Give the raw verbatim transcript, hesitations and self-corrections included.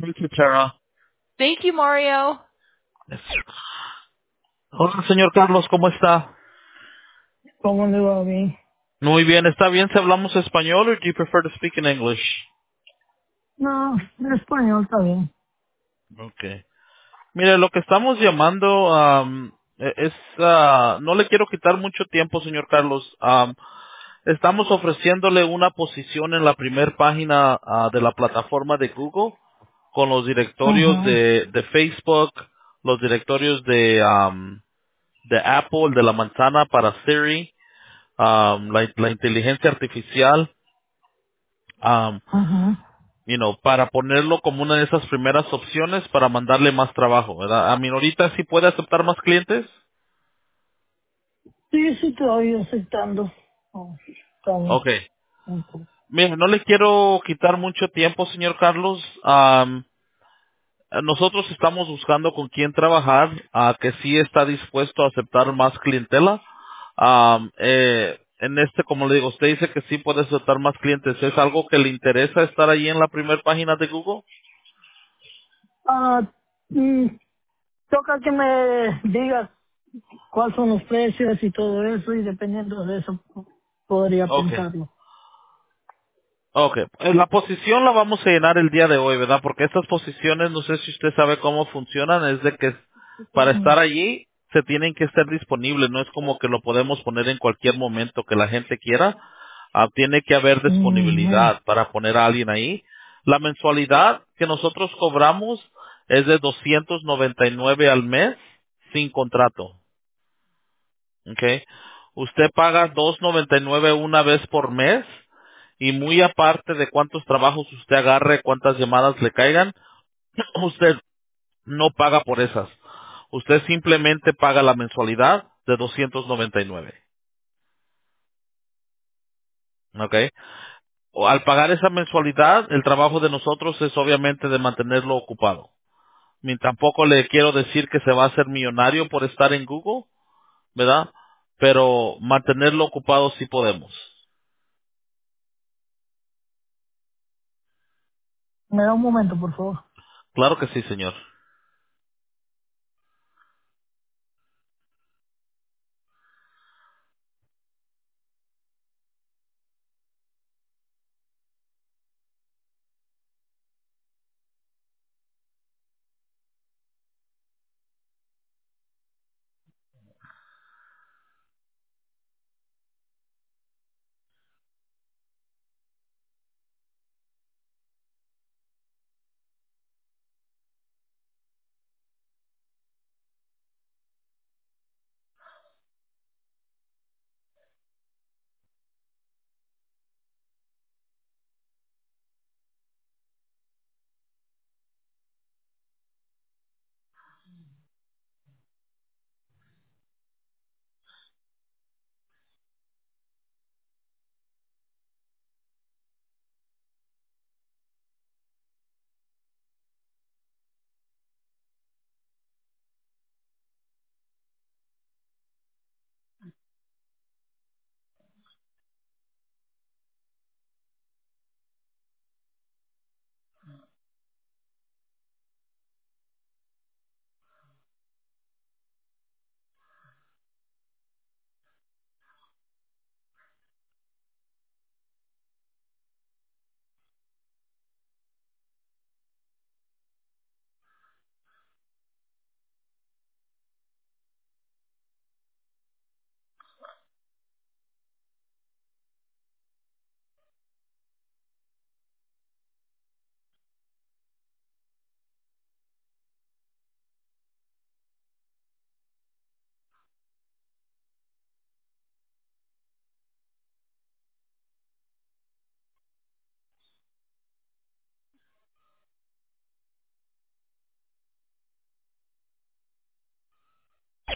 Thank you, Tara. Thank you, Mario. Hola, señor Carlos, ¿cómo está? ¿Cómo le va a mí? Muy bien, ¿está bien si hablamos español o do you prefer to speak in English? No, en español está bien. Okay. Mire, lo que estamos llamando am, e- es, ah, no le quiero quitar mucho tiempo, señor Carlos. Am, estamos ofreciéndole una posición en la primer página ah, de la plataforma de Google con los directorios Ajá, de, de Facebook, los directorios de, am, de Apple, de la manzana para Siri, am, la, la inteligencia artificial. um, ajá. you know, para ponerlo como una de esas primeras opciones para mandarle más trabajo, ¿verdad? A mí ahorita sí puede aceptar más clientes. Sí, sí, estoy aceptando. Oh, está bien. Okay. Ok. Mire, no le quiero quitar mucho tiempo, señor Carlos. Am, nosotros estamos buscando con quién trabajar, a que sí está dispuesto a aceptar más clientela. Am, eh, en este, como le digo, usted dice que sí puede aceptar más clientes. ¿Es algo que le interesa estar ahí en la primera página de Google? Ah, y toca que me digas cuáles son los precios y todo eso, y dependiendo de eso podría Okay. pensarlo. Ok, eh, la posición la vamos a llenar el día de hoy, ¿verdad? Porque estas posiciones, no sé si usted sabe cómo funcionan, es de que para estar allí se tienen que estar disponibles, no es como que lo podemos poner en cualquier momento que la gente quiera, ah, tiene que haber Ujú. disponibilidad para poner a alguien ahí. La mensualidad que nosotros cobramos es de doscientos noventa y nueve al mes sin contrato, ¿ok? Usted paga doscientos noventa y nueve una vez por mes y muy aparte de cuántos trabajos usted agarre, cuántas llamadas le caigan, usted no paga por esas. Usted simplemente paga la mensualidad de doscientos noventa y nueve. ¿Ok? O al pagar esa mensualidad, el trabajo de nosotros es obviamente de mantenerlo ocupado. Ni tampoco le quiero decir que se va a hacer millonario por estar en Google, ¿verdad? Pero mantenerlo ocupado sí podemos. Me da un momento, por favor. Claro que sí, señor.